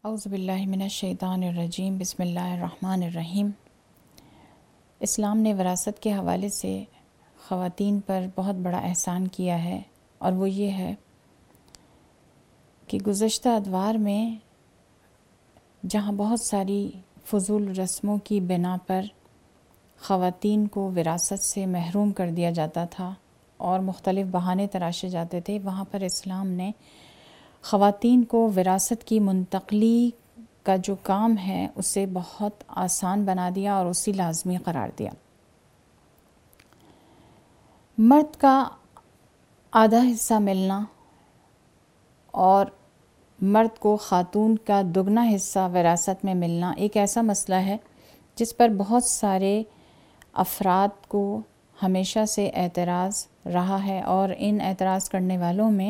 اعوذ باللہ من الشیطان الرجیم بسم اللہ الرحمن الرحیم۔ اسلام نے وراثت کے حوالے سے خواتین پر بہت بڑا احسان کیا ہے، اور وہ یہ ہے کہ گزشتہ ادوار میں جہاں بہت ساری فضول رسموں کی بنا پر خواتین کو وراثت سے محروم کر دیا جاتا تھا اور مختلف بہانے تراشے جاتے تھے، وہاں پر اسلام نے خواتین کو وراثت کی منتقلی کا جو کام ہے اسے بہت آسان بنا دیا اور اسی لازمی قرار دیا۔ مرد کا آدھا حصہ ملنا اور مرد کو خاتون کا دگنا حصہ وراثت میں ملنا ایک ایسا مسئلہ ہے جس پر بہت سارے افراد کو ہمیشہ سے اعتراض رہا ہے، اور ان اعتراض کرنے والوں میں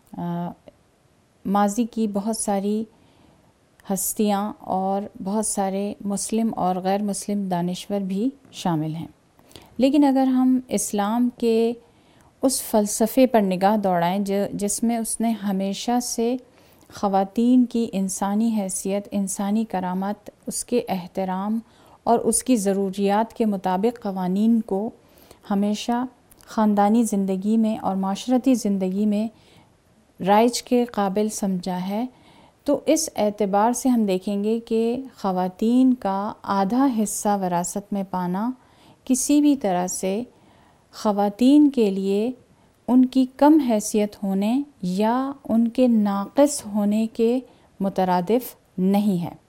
ماضی کی بہت ساری ہستیاں اور بہت سارے مسلم اور غیر مسلم دانشور بھی شامل ہیں۔ لیکن اگر ہم اسلام کے اس فلسفے پر نگاہ دوڑائیں جس میں اس نے ہمیشہ سے خواتین کی انسانی حیثیت، انسانی کرامت، اس کے احترام اور اس کی ضروریات کے مطابق قوانین کو ہمیشہ خاندانی زندگی میں اور معاشرتی زندگی میں رائج کے قابل سمجھا ہے، تو اس اعتبار سے ہم دیکھیں گے کہ خواتین کا آدھا حصہ وراثت میں پانا کسی بھی طرح سے خواتین کے لیے ان کی کم حیثیت ہونے یا ان کے ناقص ہونے کے مترادف نہیں ہے۔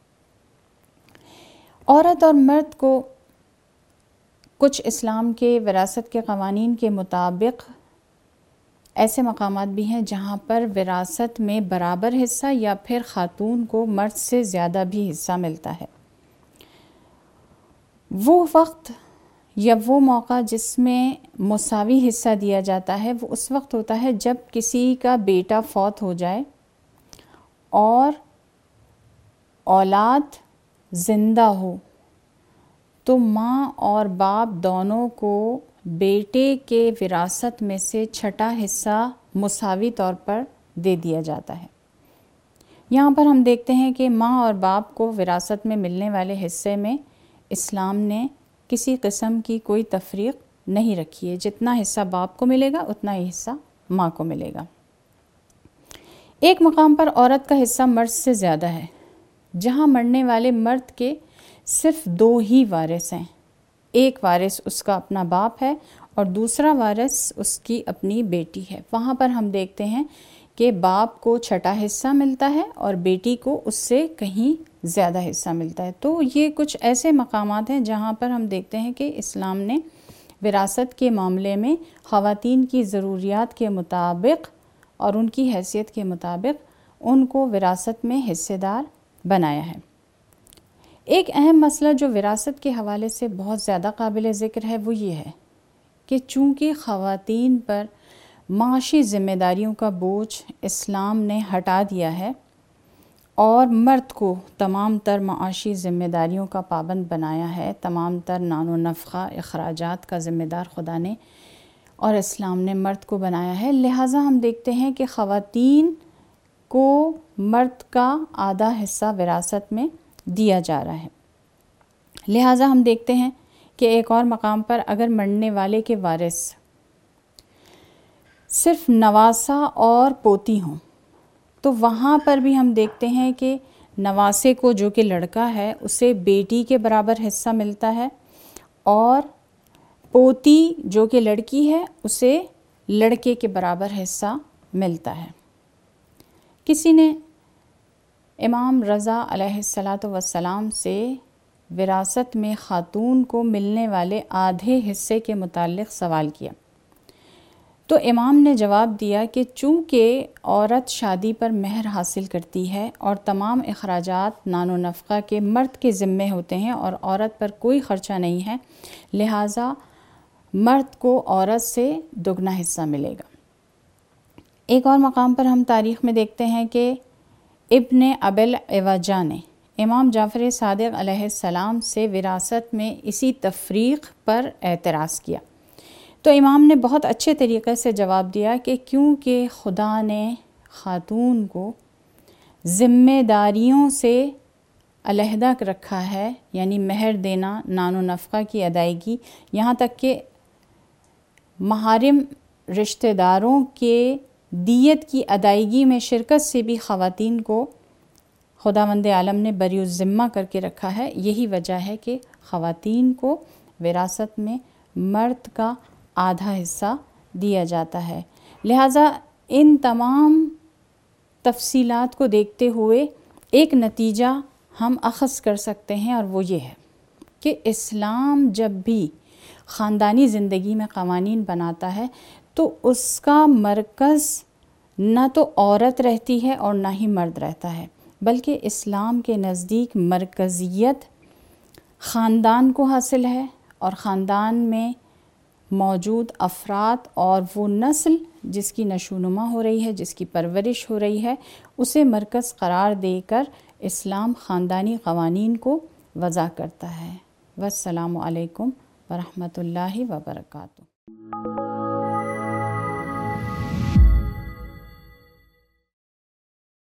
عورت اور مرد کو کچھ اسلام کے وراثت کے قوانین کے مطابق ایسے مقامات بھی ہیں جہاں پر وراثت میں برابر حصہ یا پھر خاتون کو مرد سے زیادہ بھی حصہ ملتا ہے۔ وہ وقت یا وہ موقع جس میں مساوی حصہ دیا جاتا ہے وہ اس وقت ہوتا ہے جب کسی کا بیٹا فوت ہو جائے اور اولاد زندہ ہو، تو ماں اور باپ دونوں کو بیٹے کے وراثت میں سے چھٹا حصہ مساوی طور پر دے دیا جاتا ہے۔ یہاں پر ہم دیکھتے ہیں کہ ماں اور باپ کو وراثت میں ملنے والے حصے میں اسلام نے کسی قسم کی کوئی تفریق نہیں رکھی ہے، جتنا حصہ باپ کو ملے گا اتنا ہی حصہ ماں کو ملے گا۔ ایک مقام پر عورت کا حصہ مرد سے زیادہ ہے، جہاں مرنے والے مرد کے صرف دو ہی وارث ہیں، ایک وارث اس کا اپنا باپ ہے اور دوسرا وارث اس کی اپنی بیٹی ہے۔ وہاں پر ہم دیکھتے ہیں کہ باپ کو چھٹا حصہ ملتا ہے اور بیٹی کو اس سے کہیں زیادہ حصہ ملتا ہے۔ تو یہ کچھ ایسے مقامات ہیں جہاں پر ہم دیکھتے ہیں کہ اسلام نے وراثت کے معاملے میں خواتین کی ضروریات کے مطابق اور ان کی حیثیت کے مطابق ان کو وراثت میں حصے دار بنایا ہے۔ ایک اہم مسئلہ جو وراثت کے حوالے سے بہت زیادہ قابل ذکر ہے وہ یہ ہے کہ چونکہ خواتین پر معاشی ذمہ داریوں کا بوجھ اسلام نے ہٹا دیا ہے اور مرد کو تمام تر معاشی ذمہ داریوں کا پابند بنایا ہے، تمام تر نان و نفقہ اخراجات کا ذمہ دار خدا نے اور اسلام نے مرد کو بنایا ہے، لہٰذا ہم دیکھتے ہیں کہ خواتین کو مرد کا آدھا حصہ وراثت میں دیا جا رہا ہے۔ لہٰذا ہم دیکھتے ہیں کہ ایک اور مقام پر اگر مرنے والے کے وارث صرف نواسہ اور پوتی ہوں تو وہاں پر بھی ہم دیکھتے ہیں کہ نواسے کو جو کہ لڑکا ہے اسے بیٹی کے برابر حصہ ملتا ہے، اور پوتی جو کہ لڑکی ہے اسے لڑکے کے برابر حصہ ملتا ہے۔ کسی نے امام رضا علیہ السلام سے وراثت میں خاتون کو ملنے والے آدھے حصے کے متعلق سوال کیا، تو امام نے جواب دیا کہ چونکہ عورت شادی پر مہر حاصل کرتی ہے اور تمام اخراجات نان و نفقہ کے مرد کے ذمے ہوتے ہیں اور عورت پر کوئی خرچہ نہیں ہے، لہٰذا مرد کو عورت سے دگنا حصہ ملے گا۔ ایک اور مقام پر ہم تاریخ میں دیکھتے ہیں کہ ابن ابی العوجہ نے امام جعفر صادق علیہ السلام سے وراثت میں اسی تفریق پر اعتراض کیا، تو امام نے بہت اچھے طریقے سے جواب دیا کہ کیونکہ خدا نے خاتون کو ذمہ داریوں سے علیحدہ رکھا ہے، یعنی مہر دینا، نان و نفقہ کی ادائیگی، یہاں تک کہ محارم رشتہ داروں کے دیت کی ادائیگی میں شرکت سے بھی خواتین کو خداوند عالم نے بری الذمہ کر کے رکھا ہے۔ یہی وجہ ہے کہ خواتین کو وراثت میں مرد کا آدھا حصہ دیا جاتا ہے۔ لہٰذا ان تمام تفصیلات کو دیکھتے ہوئے ایک نتیجہ ہم اخذ کر سکتے ہیں، اور وہ یہ ہے کہ اسلام جب بھی خاندانی زندگی میں قوانین بناتا ہے تو اس کا مرکز نہ تو عورت رہتی ہے اور نہ ہی مرد رہتا ہے، بلکہ اسلام کے نزدیک مرکزیت خاندان کو حاصل ہے، اور خاندان میں موجود افراد اور وہ نسل جس کی نشوونما ہو رہی ہے، جس کی پرورش ہو رہی ہے، اسے مرکز قرار دے کر اسلام خاندانی قوانین کو وضع کرتا ہے۔ والسلام علیکم ورحمۃ اللہ وبرکاتہ۔